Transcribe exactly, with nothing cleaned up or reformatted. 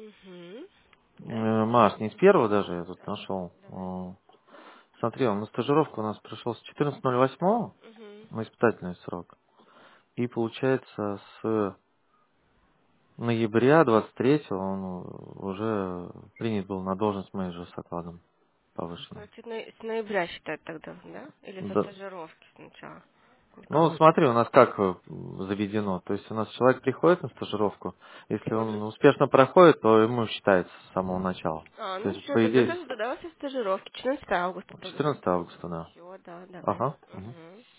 Угу. Да. Э, Маш, не с первого даже я тут Давай, нашел. давай. Э, Смотри, он на стажировку у нас пришел с четырнадцатого ноль восьмого Угу. на испытательный срок. И получается с ноября двадцать третьего он уже принят был на должность менеджера с окладом То повышенным. есть это на- с ноября считать тогда, да? Или со Да. стажировки сначала? Или Ну, как он? смотри, у нас как э, заведено. То есть у нас человек приходит на стажировку, если он Угу. успешно проходит, то ему считается с самого начала. А, То ну есть, все, по тогда идее, тоже тогда у вас есть стажировки. четырнадцатого августа тогда. четырнадцатого августа, да. Все, да, давай. Ага. Мгм. Угу.